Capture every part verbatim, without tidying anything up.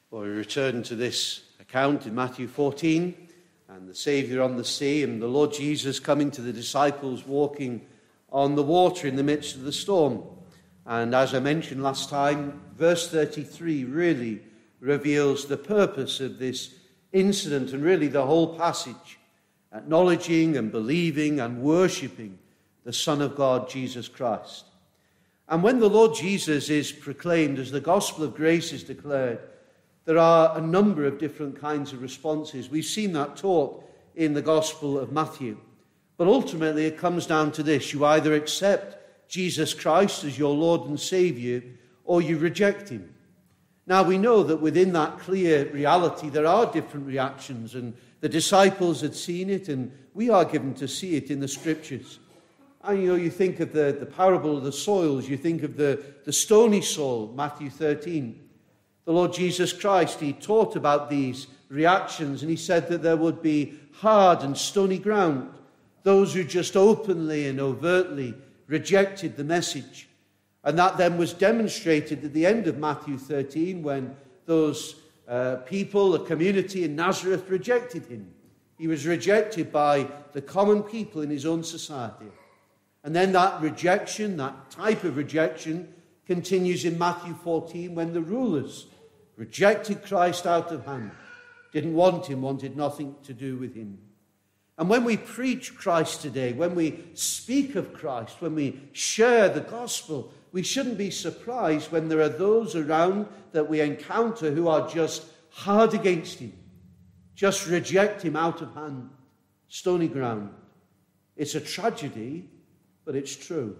Well, we return to this account in Matthew fourteen, and the Saviour on the sea, and the Lord Jesus coming to the disciples walking on the water in the midst of the storm. And as I mentioned last time, verse thirty-three really reveals the purpose of this incident and really the whole passage, acknowledging and believing and worshipping the Son of God, Jesus Christ. And when the Lord Jesus is proclaimed, as the gospel of grace is declared, there are a number of different kinds of responses. We've seen that taught in the Gospel of Matthew. But ultimately it comes down to this: you either accept Jesus Christ as your Lord and Saviour, or you reject him. Now we know that within that clear reality there are different reactions, and the disciples had seen it, and we are given to see it in the Scriptures. And you know, you think of the, the parable of the soils, you think of the, the stony soil, Matthew thirteen. The Lord Jesus Christ, he taught about these reactions, and he said that there would be hard and stony ground, those who just openly and overtly rejected the message. And that then was demonstrated at the end of Matthew thirteen when those uh, people, the community in Nazareth, rejected him. He was rejected by the common people in his own society. And then that rejection, that type of rejection, continues in Matthew fourteen when the rulers rejected Christ out of hand, didn't want him, wanted nothing to do with him. And when we preach Christ today, when we speak of Christ, when we share the gospel, we shouldn't be surprised when there are those around that we encounter who are just hard against him, just reject him out of hand, stony ground. It's a tragedy, but it's true.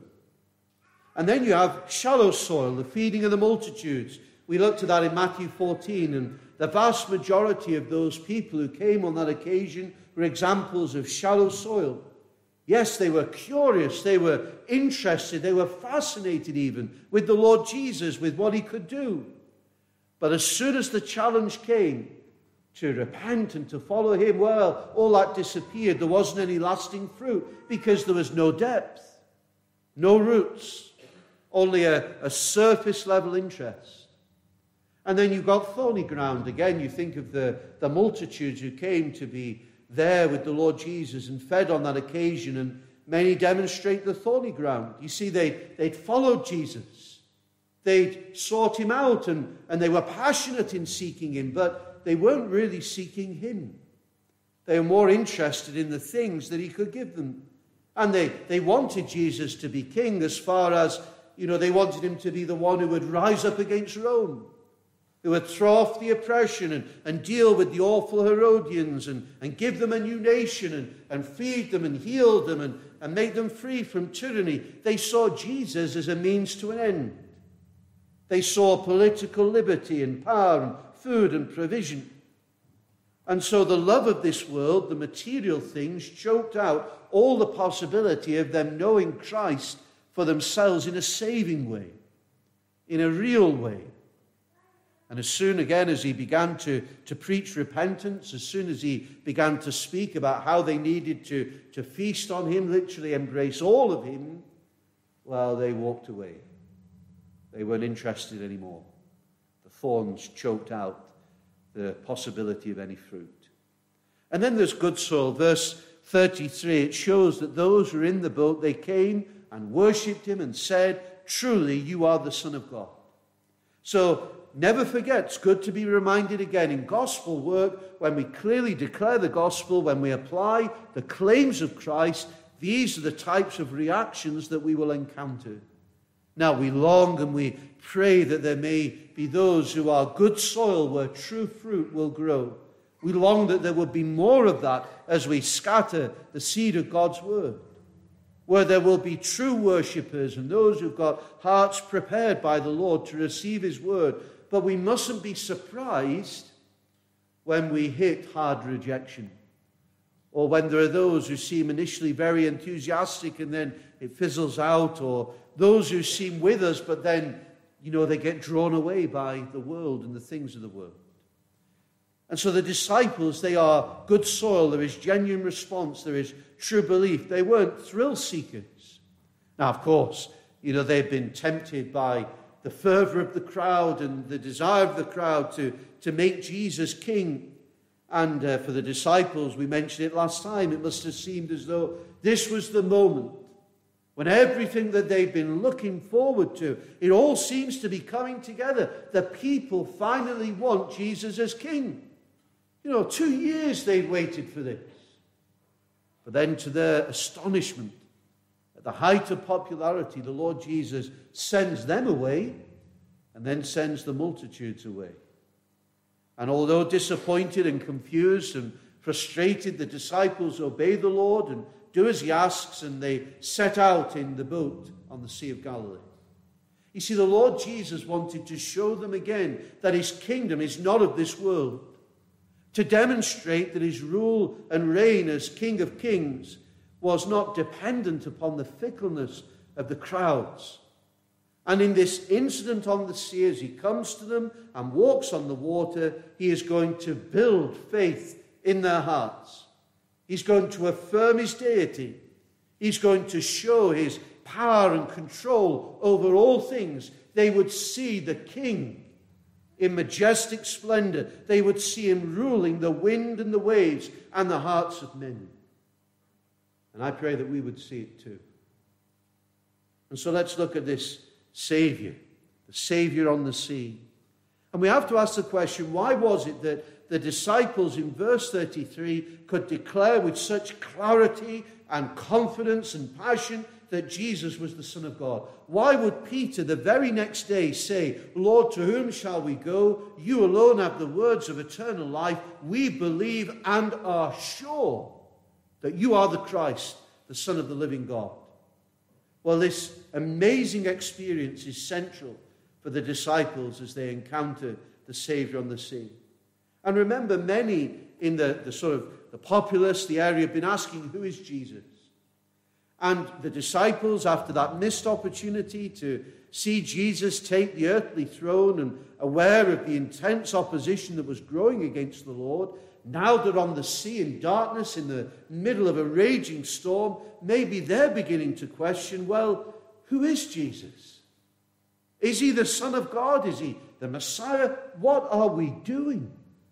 And then you have shallow soil, the feeding of the multitudes. We looked at that in Matthew fourteen, and the vast majority of those people who came on that occasion were examples of shallow soil. Yes, they were curious, they were interested, they were fascinated even with the Lord Jesus, with what he could do. But as soon as the challenge came to repent and to follow him, well, all that disappeared. There wasn't any lasting fruit because there was no depth, no roots, only a, a surface level interest. And then you've got thorny ground. Again, you think of the, the multitudes who came to be there with the Lord Jesus and fed on that occasion, and many demonstrate the thorny ground. You see, they, they'd followed Jesus. They'd sought him out, and, and they were passionate in seeking him, but they weren't really seeking him. They were more interested in the things that he could give them. And they, they wanted Jesus to be king, as far as, you know, they wanted him to be the one who would rise up against Rome, who would throw off the oppression and, and deal with the awful Herodians and, and give them a new nation and, and feed them and heal them and, and make them free from tyranny. They saw Jesus as a means to an end. They saw political liberty and power and food and provision. And so the love of this world, the material things, choked out all the possibility of them knowing Christ for themselves in a saving way, in a real way. And as soon, again, as he began to, to preach repentance, as soon as he began to speak about how they needed to, to feast on him, literally embrace all of him, well, they walked away. They weren't interested anymore. The thorns choked out the possibility of any fruit. And then there's good soil. Verse thirty-three, it shows that those who were in the boat, they came and worshipped him and said, "Truly, you are the Son of God." So, never forget, it's good to be reminded again in gospel work, when we clearly declare the gospel, when we apply the claims of Christ, these are the types of reactions that we will encounter. Now we long and we pray that there may be those who are good soil where true fruit will grow. We long that there will be more of that as we scatter the seed of God's word, where there will be true worshippers and those who've got hearts prepared by the Lord to receive his word. But we mustn't be surprised when we hit hard rejection, or when there are those who seem initially very enthusiastic and then it fizzles out, or those who seem with us but then, you know, they get drawn away by the world and the things of the world. And so the disciples, they are good soil. There is genuine response. There is true belief. They weren't thrill seekers. Now, of course, you know, they've been tempted by the fervor of the crowd and the desire of the crowd to, to make Jesus king. And uh, for the disciples, we mentioned it last time, it must have seemed as though this was the moment when everything that they've been looking forward to, it all seems to be coming together. The people finally want Jesus as king. You know, two years they've waited for this. But then to their astonishment, at the height of popularity, the Lord Jesus sends them away and then sends the multitudes away. And although disappointed and confused and frustrated, the disciples obey the Lord and do as he asks, and they set out in the boat on the Sea of Galilee. You see, the Lord Jesus wanted to show them again that his kingdom is not of this world, to demonstrate that his rule and reign as King of Kings was not dependent upon the fickleness of the crowds. And in this incident on the sea, as he comes to them and walks on the water, he is going to build faith in their hearts. He's going to affirm his deity. He's going to show his power and control over all things. They would see the King in majestic splendor. They would see him ruling the wind and the waves and the hearts of men. And I pray that we would see it too. And so let's look at this Savior, the Savior on the sea. And we have to ask the question, why was it that the disciples in verse thirty-three could declare with such clarity and confidence and passion that Jesus was the Son of God? Why would Peter the very next day say, Lord, to whom shall we go? You alone have the words of eternal life. We believe and are sure that you are the Christ, the Son of the living God. Well, this amazing experience is central for the disciples as they encounter the Savior on the sea. And remember, many in the, the sort of the populace, the area, have been asking, who is Jesus? And the disciples, after that missed opportunity to see Jesus take the earthly throne and aware of the intense opposition that was growing against the Lord, now they're on the sea in darkness, in the middle of a raging storm, maybe they're beginning to question, well, who is Jesus? Is he the Son of God? Is he the Messiah? What are we doing?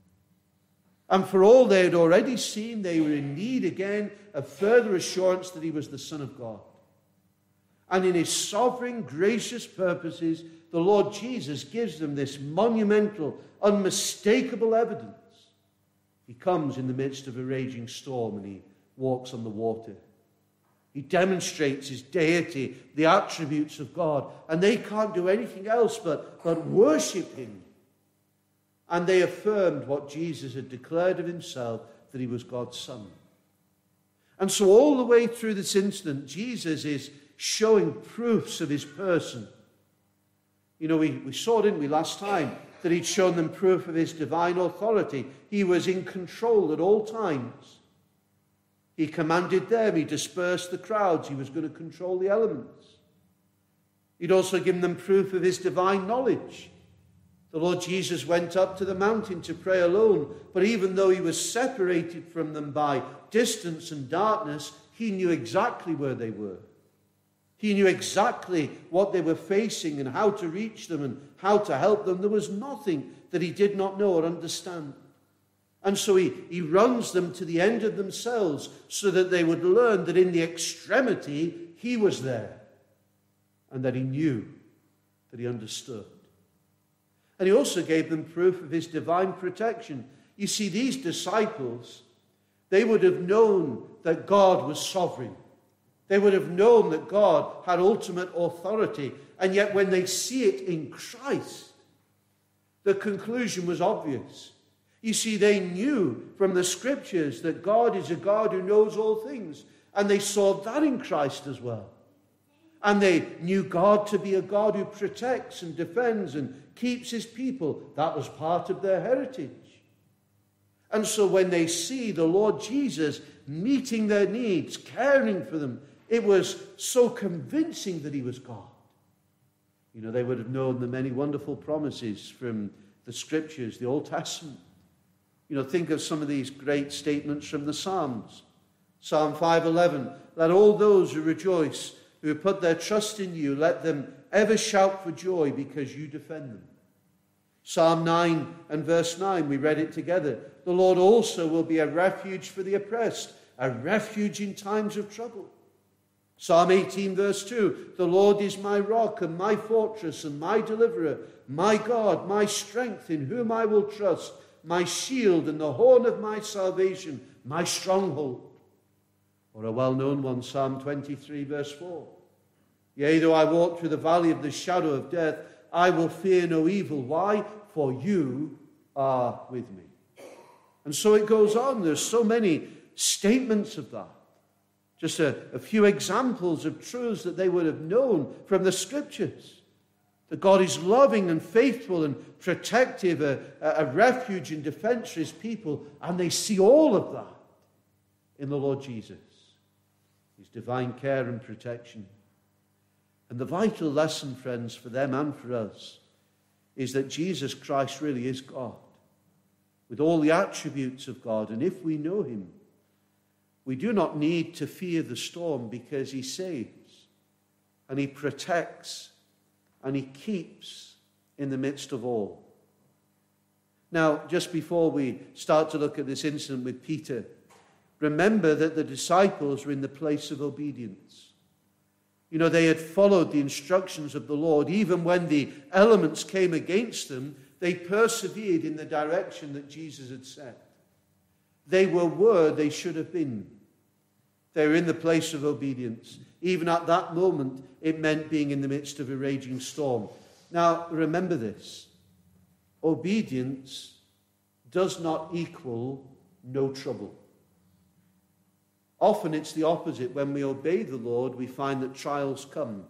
And for all they had already seen, they were in need again of further assurance that he was the Son of God. And in his sovereign, gracious purposes, the Lord Jesus gives them this monumental, unmistakable evidence. He comes in the midst of a raging storm and he walks on the water. He demonstrates his deity, the attributes of God, and they can't do anything else but, but worship him. And they affirmed what Jesus had declared of himself, that he was God's Son. And so all the way through this incident, Jesus is showing proofs of his person. You know, we, we saw, didn't we, last time, that he'd shown them proof of his divine authority. He was in control at all times. He commanded them. He dispersed the crowds. He was going to control the elements. He'd also given them proof of his divine knowledge. The Lord Jesus went up to the mountain to pray alone, but even though he was separated from them by distance and darkness, he knew exactly where they were. He knew exactly what they were facing and how to reach them and how to help them. There was nothing that he did not know or understand. And so he, he runs them to the end of themselves so that they would learn that in the extremity he was there and that he knew, that he understood. And he also gave them proof of his divine protection. You see, these disciples, they would have known that God was sovereign. They would have known that God had ultimate authority. And yet when they see it in Christ, the conclusion was obvious. You see, they knew from the scriptures that God is a God who knows all things. And they saw that in Christ as well. And they knew God to be a God who protects and defends and keeps his people. That was part of their heritage. And so when they see the Lord Jesus meeting their needs, caring for them, it was so convincing that he was God. You know, they would have known the many wonderful promises from the scriptures, the Old Testament. You know, think of some of these great statements from the Psalms. Psalm five eleven, let all those who rejoice, who put their trust in you, let them ever shout for joy because you defend them. Psalm nine and verse nine, we read it together. The Lord also will be a refuge for the oppressed, a refuge in times of trouble. Psalm eighteen verse two, the Lord is my rock and my fortress and my deliverer, my God, my strength in whom I will trust, my shield and the horn of my salvation, my stronghold. Or a well-known one, Psalm twenty-three verse four. Yea, though I walk through the valley of the shadow of death, I will fear no evil. Why? For you are with me. And so it goes on. There's so many statements of that. Just a, a few examples of truths that they would have known from the Scriptures. That God is loving and faithful and protective, a, a refuge and defense for his people. And they see all of that in the Lord Jesus. His divine care and protection. And the vital lesson, friends, for them and for us, is that Jesus Christ really is God, with all the attributes of God. And if we know him, we do not need to fear the storm, because he saves and he protects and he keeps in the midst of all. Now, just before we start to look at this incident with Peter, remember that the disciples were in the place of obedience. You know, they had followed the instructions of the Lord. Even when the elements came against them, they persevered in the direction that Jesus had set. They were where they should have been. They were in the place of obedience. Even at that moment, it meant being in the midst of a raging storm. Now, remember this. Obedience does not equal no trouble. Often it's the opposite. When we obey the Lord, we find that trials come.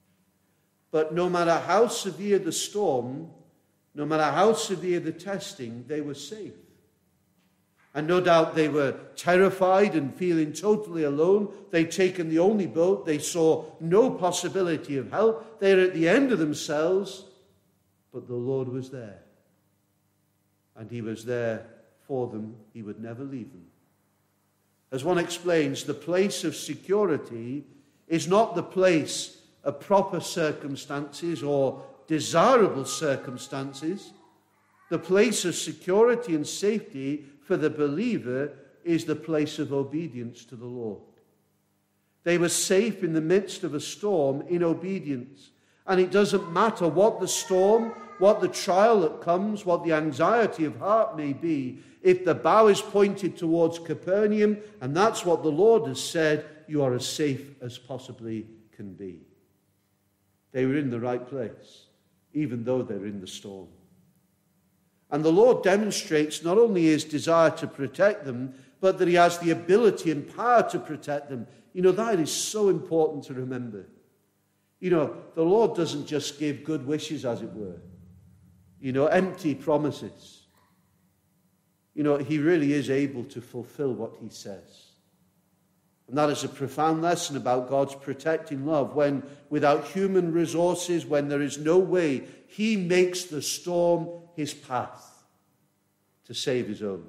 But no matter how severe the storm, no matter how severe the testing, they were safe. And no doubt they were terrified and feeling totally alone. They'd taken the only boat. They saw no possibility of help. They were at the end of themselves. But the Lord was there. And he was there for them. He would never leave them. As one explains, the place of security is not the place of proper circumstances or desirable circumstances. The place of security and safety for the believer is the place of obedience to the Lord. They were safe in the midst of a storm in obedience. And it doesn't matter what the storm, what the trial that comes, what the anxiety of heart may be. If the bow is pointed towards Capernaum, and that's what the Lord has said, you are as safe as possibly can be. They were in the right place, even though they're in the storm. And the Lord demonstrates not only his desire to protect them, but that he has the ability and power to protect them. You know, that is so important to remember. You know, the Lord doesn't just give good wishes, as it were. You know, empty promises. You know, he really is able to fulfill what he says. And that is a profound lesson about God's protecting love. When, without human resources, when there is no way, he makes the storm his path to save his own.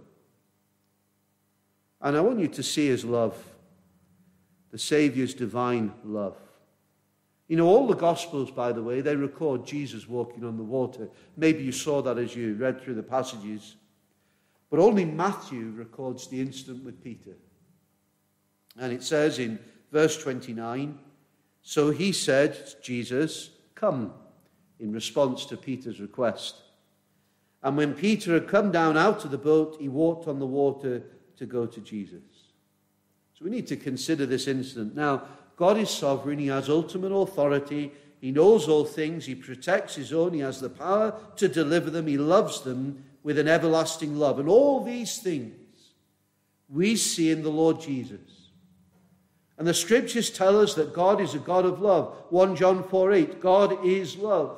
And I want you to see his love, the Saviour's divine love. You know, all the Gospels, by the way, they record Jesus walking on the water. Maybe you saw that as you read through the passages. But only Matthew records the incident with Peter. And it says in verse twenty-nine, so he said, Jesus, come, in response to Peter's request. And when Peter had come down out of the boat, he walked on the water to go to Jesus. So we need to consider this incident. Now, God is sovereign. He has ultimate authority. He knows all things. He protects his own. He has the power to deliver them. He loves them with an everlasting love. And all these things we see in the Lord Jesus. And the Scriptures tell us that God is a God of love. First John four eight, God is love.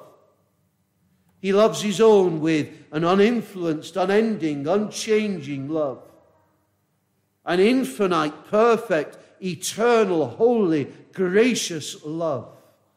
He loves his own with an uninfluenced, unending, unchanging love. An infinite, perfect, eternal, holy, gracious love.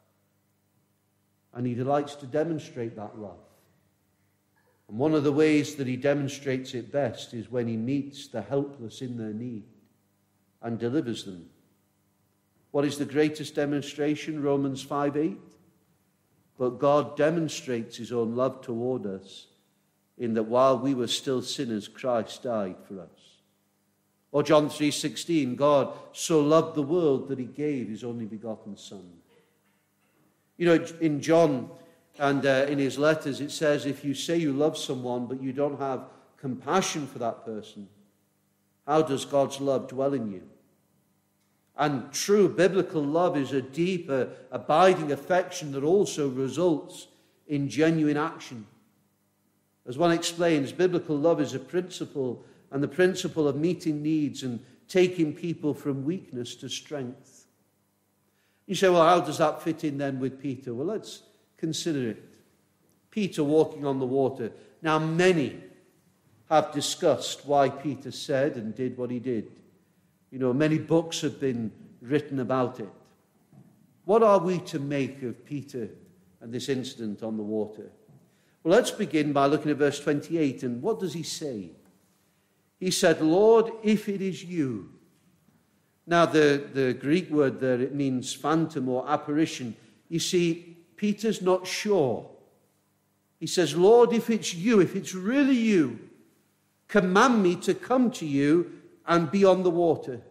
And he delights to demonstrate that love. And one of the ways that he demonstrates it best is when he meets the helpless in their need and delivers them. What is the greatest demonstration? Romans five eight. but God demonstrates his own love toward us in that while we were still sinners, Christ died for us. Or John three sixteen, God so loved the world that he gave his only begotten Son. You know, in John and uh, in his letters, it says, if you say you love someone, but you don't have compassion for that person, how does God's love dwell in you? And true biblical love is a deeper, abiding affection that also results in genuine action. As one explains, biblical love is a principle, and the principle of meeting needs and taking people from weakness to strength. You say, well, how does that fit in then with Peter? Well, let's consider it. Peter walking on the water. Now, many have discussed why Peter said and did what he did. You know, many books have been written about it. What are we to make of Peter and this incident on the water? Well, let's begin by looking at verse twenty-eight. And what does he say? He said, Lord, if it is you. Now, the, the Greek word there, it means phantom or apparition. You see, Peter's not sure. He says, Lord, if it's you, if it's really you, command me to come to you and be on the water.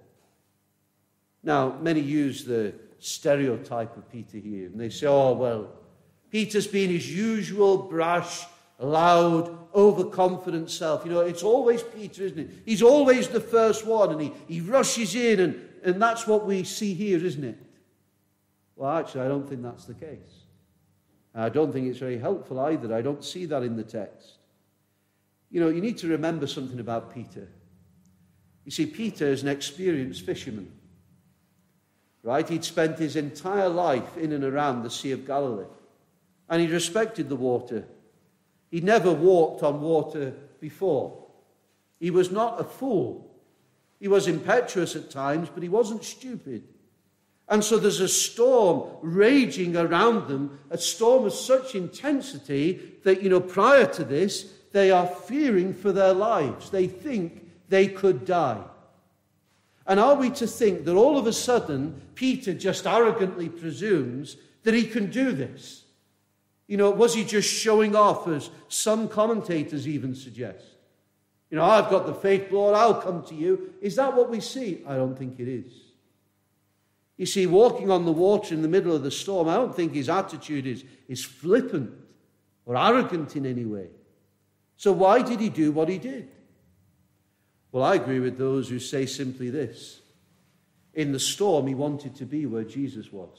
Now, many use the stereotype of Peter here, and they say, oh, well, Peter's been his usual brash, loud, overconfident self. You know, it's always Peter, isn't it? He's always the first one, and he, he rushes in, and, and that's what we see here, isn't it? Well, actually, I don't think that's the case. I don't think it's very helpful either. I don't see that in the text. You know, you need to remember something about Peter. You see, Peter is an experienced fisherman. Right? He'd spent his entire life in and around the Sea of Galilee. And he respected the water. He never walked on water before. He was not a fool. He was impetuous at times, but he wasn't stupid. And so there's a storm raging around them, a storm of such intensity that, you know, prior to this, they are fearing for their lives. They think they could die. And are we to think that all of a sudden Peter just arrogantly presumes that he can do this? You know, was he just showing off, as some commentators even suggest? You know, I've got the faith, Lord, I'll come to you. Is that what we see? I don't think it is. You see, walking on the water in the middle of the storm, I don't think his attitude is, is flippant or arrogant in any way. So why did he do what he did? Well, I agree with those who say simply this. In the storm, he wanted to be where Jesus was.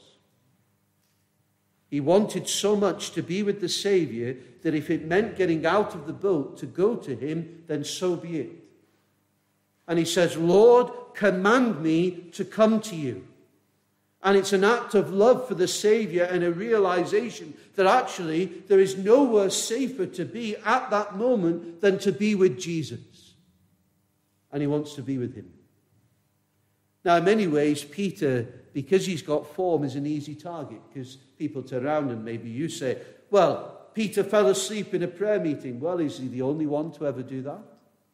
He wanted so much to be with the Savior that if it meant getting out of the boat to go to him, then so be it. And he says, Lord, command me to come to you. And it's an act of love for the Savior and a realization that actually there is nowhere safer to be at that moment than to be with Jesus. And he wants to be with him. Now, in many ways, Peter, because he's got form, is an easy target, because people turn around and maybe you say, well, Peter fell asleep in a prayer meeting. Well, is he the only one to ever do that?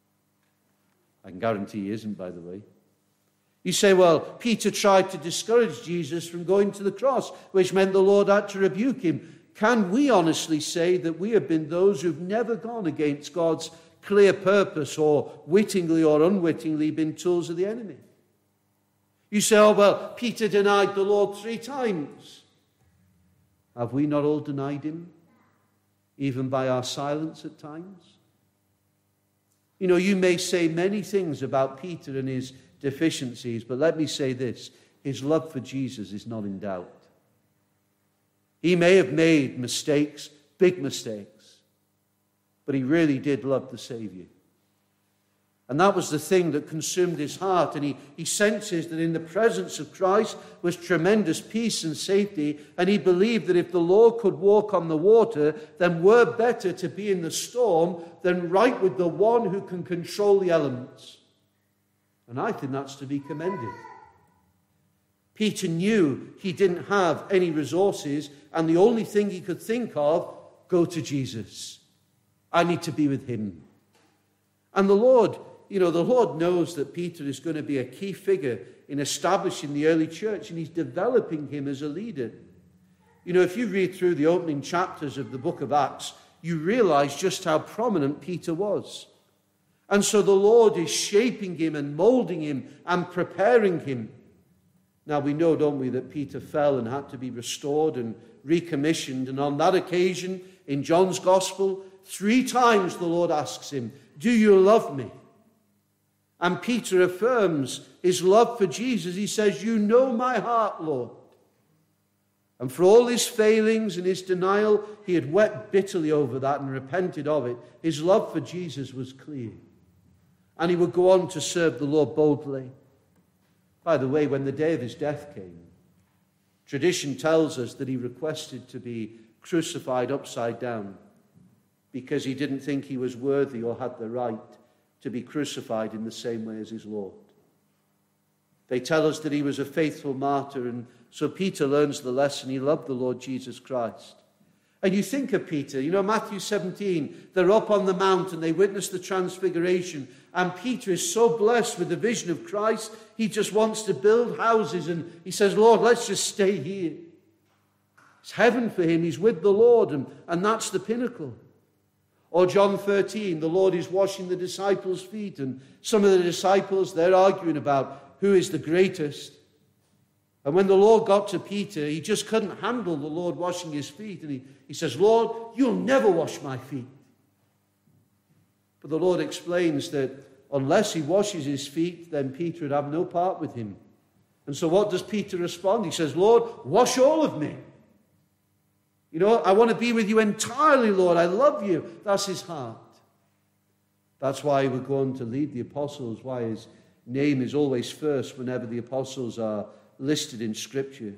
I can guarantee he isn't, by the way. You say, well, Peter tried to discourage Jesus from going to the cross, which meant the Lord had to rebuke him. Can we honestly say that we have been those who've never gone against God's clear purpose or wittingly or unwittingly been tools of the enemy? You say, oh, well, Peter denied the Lord three times. Have we not all denied him, even by our silence at times? You know, you may say many things about Peter and his deficiencies, but let me say this. His love for Jesus is not in doubt. He may have made mistakes, big mistakes, but he really did love the Savior. And that was the thing that consumed his heart. And he, he senses that in the presence of Christ was tremendous peace and safety. And he believed that if the Lord could walk on the water, then we're better to be in the storm than right with the one who can control the elements. And I think that's to be commended. Peter knew he didn't have any resources, and the only thing he could think of, go to Jesus. I need to be with him. And the Lord, you know, the Lord knows that Peter is going to be a key figure in establishing the early church, and he's developing him as a leader. You know, if you read through the opening chapters of the book of Acts, you realize just how prominent Peter was. And so the Lord is shaping him and molding him and preparing him. Now we know, don't we, that Peter fell and had to be restored and recommissioned. And on that occasion, in John's Gospel, three times the Lord asks him, "Do you love me?" And Peter affirms his love for Jesus. He says, "You know my heart, Lord." And for all his failings and his denial, he had wept bitterly over that and repented of it. His love for Jesus was clear. And he would go on to serve the Lord boldly. By the way, when the day of his death came, tradition tells us that he requested to be crucified upside down because he didn't think he was worthy or had the right to be crucified in the same way as his Lord. They tell us that he was a faithful martyr, and so Peter learns the lesson. He loved the Lord Jesus Christ. And you think of Peter, you know, Matthew seventeen, they're up on the mount and they witness the transfiguration, and Peter is so blessed with the vision of Christ, he just wants to build houses, and he says, "Lord, let's just stay here." It's heaven for him. He's with the Lord, and, and that's the pinnacle. Or John thirteen, the Lord is washing the disciples' feet, and some of the disciples, they're arguing about who is the greatest. And when the Lord got to Peter, he just couldn't handle the Lord washing his feet. And he, he says, "Lord, you'll never wash my feet." But the Lord explains that unless he washes his feet, then Peter would have no part with him. And so what does Peter respond? He says, "Lord, wash all of me. You know, I want to be with you entirely, Lord. I love you." That's his heart. That's why he would go on to lead the apostles, why his name is always first whenever the apostles are listed in Scripture.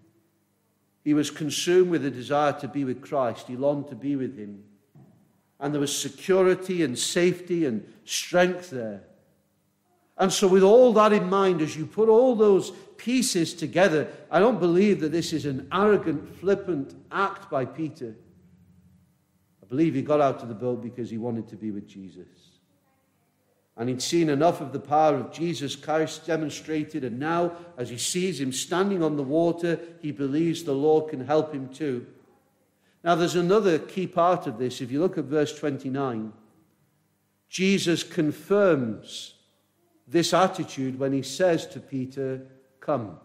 He was consumed with a desire to be with Christ. He longed to be with him. And there was security and safety and strength there. And so with all that in mind, as you put all those pieces together, I don't believe that this is an arrogant, flippant act by Peter. I believe he got out of the boat because he wanted to be with Jesus. And he'd seen enough of the power of Jesus Christ demonstrated, and now, as he sees him standing on the water, he believes the Lord can help him too. Now, there's another key part of this. If you look at verse twenty-nine, Jesus confirms this attitude when he says to Peter, "Come."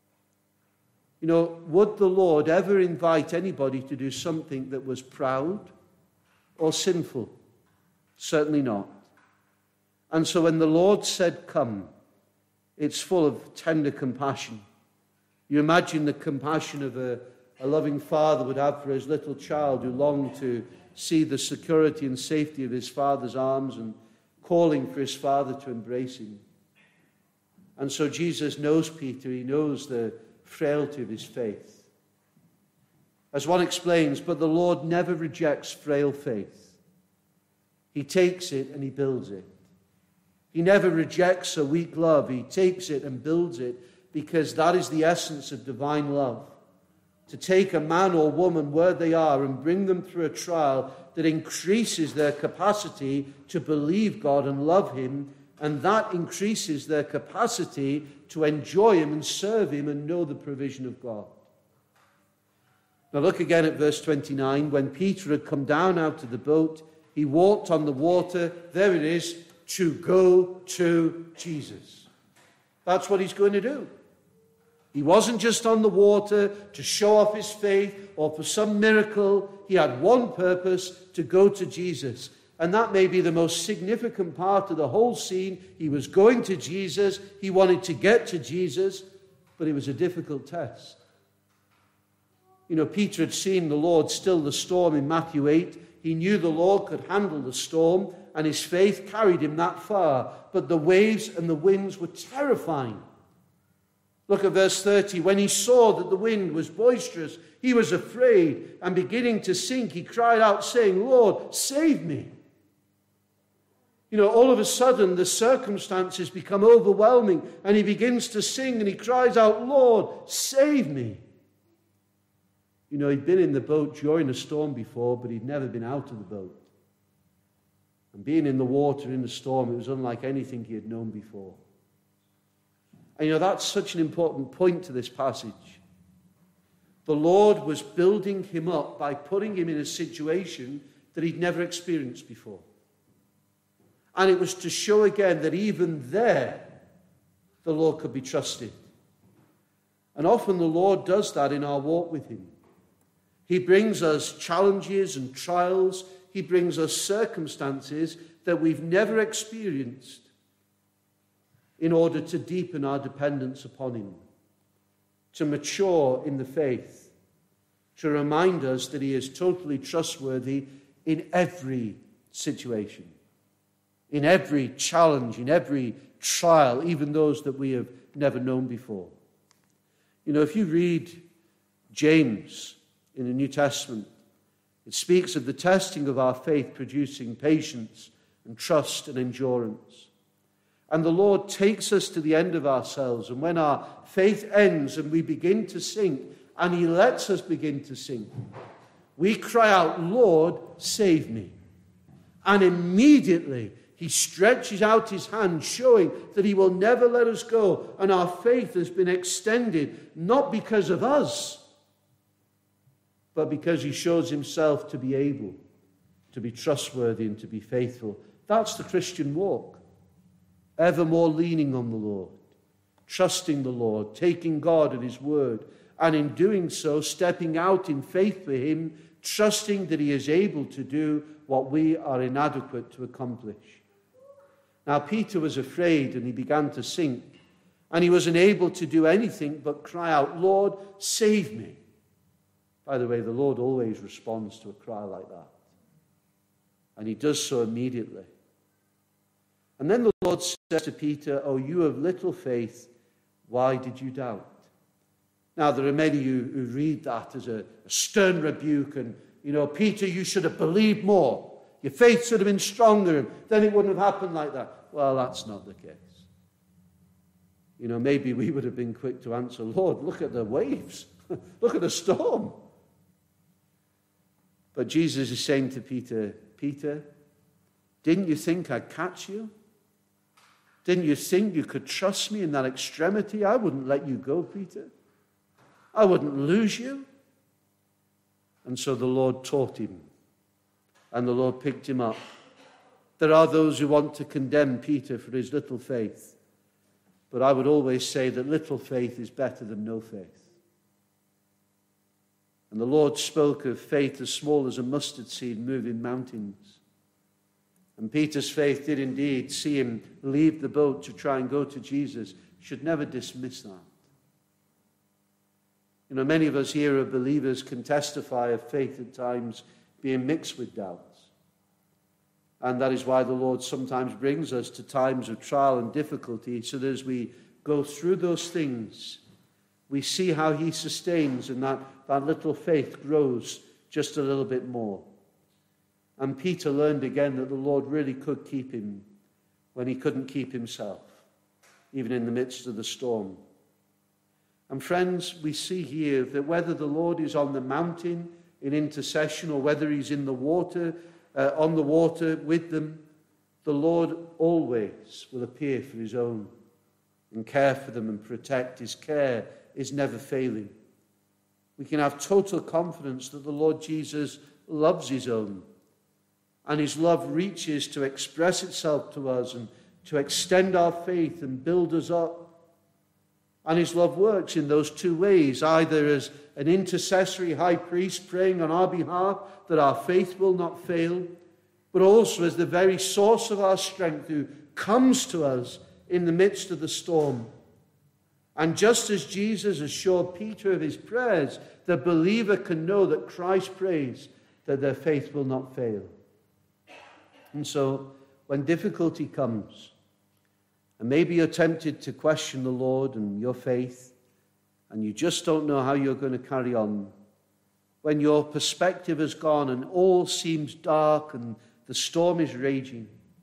You know, would the Lord ever invite anybody to do something that was proud or sinful? Certainly not. And so when the Lord said, "Come," it's full of tender compassion. You imagine the compassion of a, a loving father would have for his little child who longed to see the security and safety of his father's arms and calling for his father to embrace him. And so Jesus knows Peter. He knows the frailty of his faith. As one explains, but the Lord never rejects frail faith. He takes it and he builds it. He never rejects a weak love. He takes it and builds it, because that is the essence of divine love. To take a man or woman where they are and bring them through a trial that increases their capacity to believe God and love him, and that increases their capacity to enjoy him and serve him and know the provision of God. Now look again at verse twenty-nine. When Peter had come down out of the boat, he walked on the water. There it is, to go to Jesus. That's what he's going to do. He wasn't just on the water to show off his faith or for some miracle. He had one purpose: to go to Jesus. And that may be the most significant part of the whole scene. He was going to Jesus. He wanted to get to Jesus, but it was a difficult test. You know, Peter had seen the Lord still the storm in Matthew eight. He knew the Lord could handle the storm, and his faith carried him that far. But the waves and the winds were terrifying. Look at verse thirty. When he saw that the wind was boisterous, he was afraid, and beginning to sink, he cried out, saying, "Lord, save me." You know, all of a sudden, the circumstances become overwhelming, and he begins to sing, and he cries out, "Lord, save me." You know, he'd been in the boat during a storm before, but he'd never been out of the boat. And being in the water in the storm, it was unlike anything he had known before. And you know, that's such an important point to this passage. The Lord was building him up by putting him in a situation that he'd never experienced before. And it was to show again that even there, the Lord could be trusted. And often the Lord does that in our walk with him. He brings us challenges and trials. He brings us circumstances that we've never experienced in order to deepen our dependence upon him, to mature in the faith, to remind us that he is totally trustworthy in every situation, in every challenge, in every trial, even those that we have never known before. You know, if you read James in the New Testament, it speaks of the testing of our faith producing patience and trust and endurance. And the Lord takes us to the end of ourselves, and when our faith ends and we begin to sink, and he lets us begin to sink, we cry out, "Lord, save me." And immediately he stretches out his hand, showing that he will never let us go. And our faith has been extended, not because of us, but because he shows himself to be able, to be trustworthy and to be faithful. That's the Christian walk. Evermore leaning on the Lord, trusting the Lord, taking God at his word, and in doing so, stepping out in faith for him, trusting that he is able to do what we are inadequate to accomplish. Now, Peter was afraid and he began to sink, and he wasn't able to do anything but cry out, "Lord, save me." By the way, the Lord always responds to a cry like that, and he does so immediately. And then the Lord says to Peter, "Oh, you of little faith, why did you doubt?" Now, there are many who, who read that as a, a stern rebuke, and, you know, Peter, you should have believed more. Your faith should have been stronger, and then it wouldn't have happened like that. Well, that's not the case. You know, maybe we would have been quick to answer, "Lord, look at the waves. Look at the storm." But Jesus is saying to Peter, "Peter, didn't you think I'd catch you? Didn't you think you could trust me in that extremity? I wouldn't let you go, Peter. I wouldn't lose you." And so the Lord taught him, and the Lord picked him up. There are those who want to condemn Peter for his little faith, but I would always say that little faith is better than no faith. And the Lord spoke of faith as small as a mustard seed moving mountains. And Peter's faith did indeed see him leave the boat to try and go to Jesus. Should never dismiss that. You know, many of us here are believers, can testify of faith at times being mixed with doubts. And that is why the Lord sometimes brings us to times of trial and difficulty, so that as we go through those things, we see how he sustains, and that, that little faith grows just a little bit more. And Peter learned again that the Lord really could keep him when he couldn't keep himself, even in the midst of the storm. And friends, we see here that whether the Lord is on the mountain in intercession or whether he's in the water, uh, on the water with them, the Lord always will appear for his own and care for them and protect. His care is never failing. We can have total confidence that the Lord Jesus loves his own, and his love reaches to express itself to us and to extend our faith and build us up. And his love works in those two ways, either as an intercessory high priest praying on our behalf that our faith will not fail, but also as the very source of our strength who comes to us in the midst of the storm. And just as Jesus assured Peter of his prayers, the believer can know that Christ prays that their faith will not fail. And so, when difficulty comes, and maybe you're tempted to question the Lord and your faith, and you just don't know how you're going to carry on, when your perspective has gone and all seems dark and the storm is raging,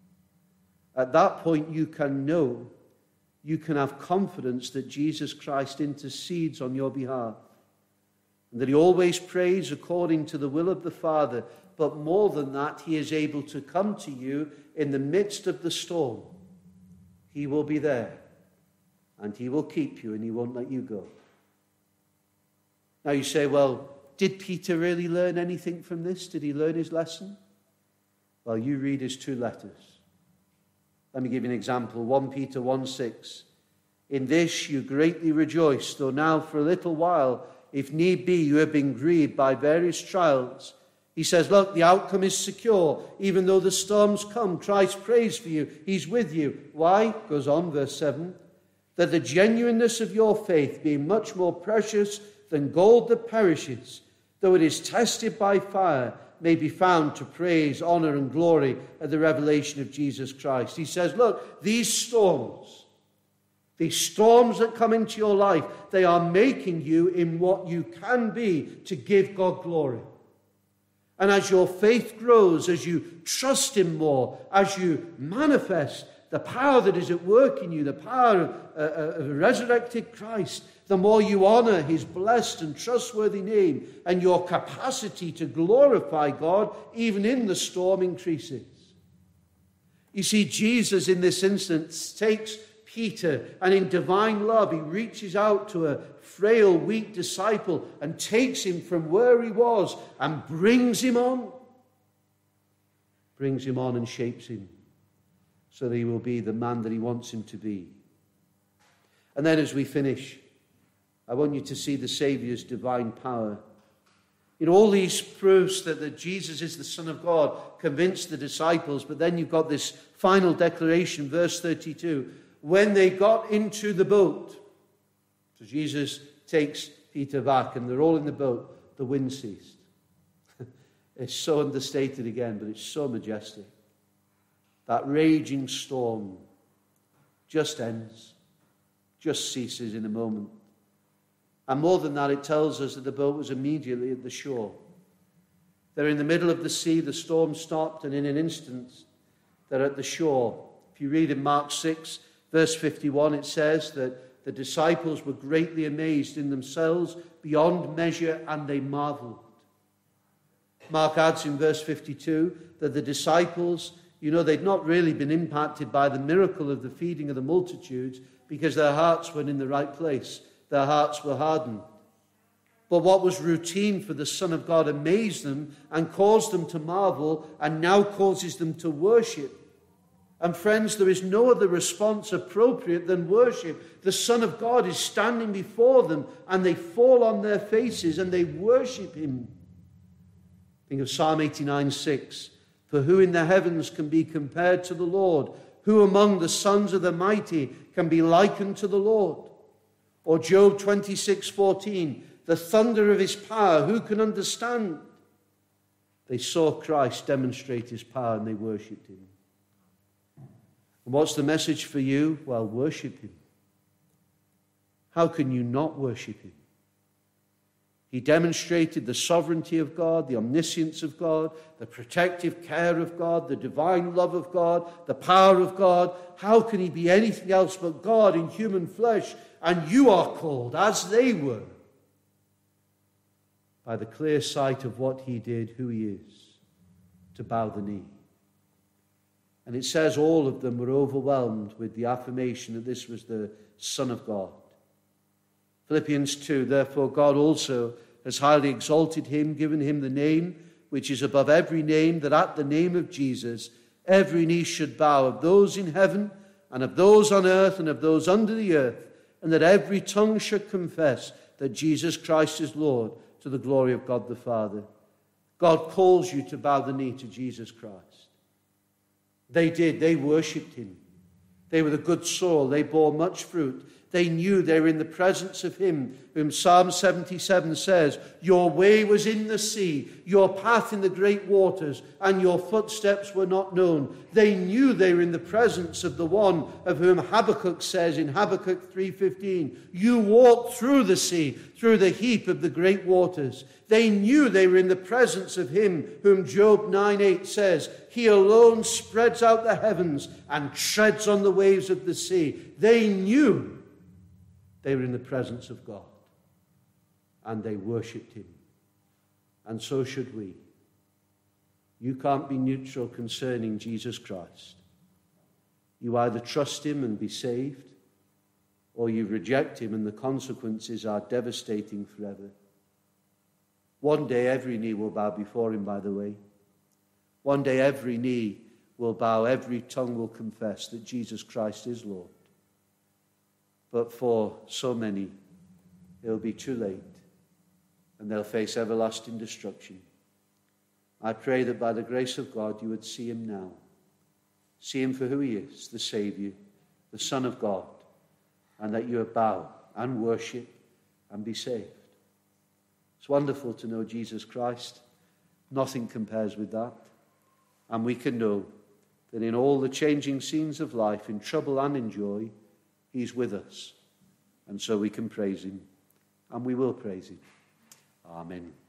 at that point you can know, you can have confidence that Jesus Christ intercedes on your behalf, and that he always prays according to the will of the Father. But more than that, he is able to come to you in the midst of the storm. He will be there, and he will keep you, and he won't let you go. Now you say, well, did Peter really learn anything from this? Did he learn his lesson? Well, you read his two letters. Let me give you an example. First Peter one six. In this you greatly rejoice, though now for a little while, if need be, you have been grieved by various trials. He says, look, the outcome is secure. Even though the storms come, Christ prays for you. He's with you. Why? Goes on, verse seven. That the genuineness of your faith, being much more precious than gold that perishes, though it is tested by fire, may be found to praise, honor, and glory at the revelation of Jesus Christ. He says, look, these storms, these storms that come into your life, they are making you in what you can be to give God glory. And as your faith grows, as you trust him more, as you manifest the power that is at work in you, the power of, uh, of a resurrected Christ, the more you honor his blessed and trustworthy name, and your capacity to glorify God, even in the storm, increases. You see, Jesus in this instance takes Peter, and in divine love, he reaches out to a frail, weak disciple and takes him from where he was and brings him on. Brings him on and shapes him so that he will be the man that he wants him to be. And then as we finish, I want you to see the Saviour's divine power. You know, all these proofs that, that Jesus is the Son of God convinced the disciples, but then you've got this final declaration, verse thirty-two. When they got into the boat, so Jesus takes Peter back and they're all in the boat, the wind ceased. It's so understated again, but it's so majestic. That raging storm just ends, just ceases in a moment. And more than that, it tells us that the boat was immediately at the shore. They're in the middle of the sea, the storm stopped, and in an instant, they're at the shore. If you read in Mark six, verse fifty-one, it says that the disciples were greatly amazed in themselves beyond measure, and they marveled. Mark adds in verse fifty-two that the disciples, you know, they'd not really been impacted by the miracle of the feeding of the multitudes because their hearts weren't in the right place. Their hearts were hardened. But what was routine for the Son of God amazed them and caused them to marvel and now causes them to worship. And friends, there is no other response appropriate than worship. The Son of God is standing before them and they fall on their faces and they worship him. Think of Psalm eighty-nine six. For who in the heavens can be compared to the Lord? Who among the sons of the mighty can be likened to the Lord? Or Job twenty-six fourteen. The thunder of his power, who can understand? They saw Christ demonstrate his power and they worshipped him. And what's the message for you? Well, worship him. How can you not worship him? He demonstrated the sovereignty of God, the omniscience of God, the protective care of God, the divine love of God, the power of God. How can he be anything else but God in human flesh? And you are called, as they were, by the clear sight of what he did, who he is, to bow the knee. And it says all of them were overwhelmed with the affirmation that this was the Son of God. Philippians two, therefore God also has highly exalted him, given him the name which is above every name, that at the name of Jesus every knee should bow, of those in heaven and of those on earth and of those under the earth, and that every tongue should confess that Jesus Christ is Lord, to the glory of God the Father. God calls you to bow the knee to Jesus Christ. They did. They worshipped him. They were the good soil. They bore much fruit. They knew they were in the presence of him whom Psalm seventy-seven says, your way was in the sea, your path in the great waters, and your footsteps were not known. They knew they were in the presence of the one of whom Habakkuk says in Habakkuk three fifteen, you walked through the sea, through the heap of the great waters. They knew they were in the presence of him whom Job nine eight says, he alone spreads out the heavens and treads on the waves of the sea. They knew they were in the presence of God, and they worshipped him. And so should we. You can't be neutral concerning Jesus Christ. You either trust him and be saved, or you reject him and the consequences are devastating forever. One day every knee will bow before him, by the way. One day every knee will bow, every tongue will confess that Jesus Christ is Lord. But for so many, it will be too late, and they'll face everlasting destruction. I pray that by the grace of God you would see him now. See him for who he is, the Saviour, the Son of God, and that you would bow and worship and be saved. It's wonderful to know Jesus Christ. Nothing compares with that. And we can know that in all the changing scenes of life, in trouble and in joy, he's with us. And so we can praise him. And we will praise him. Amen.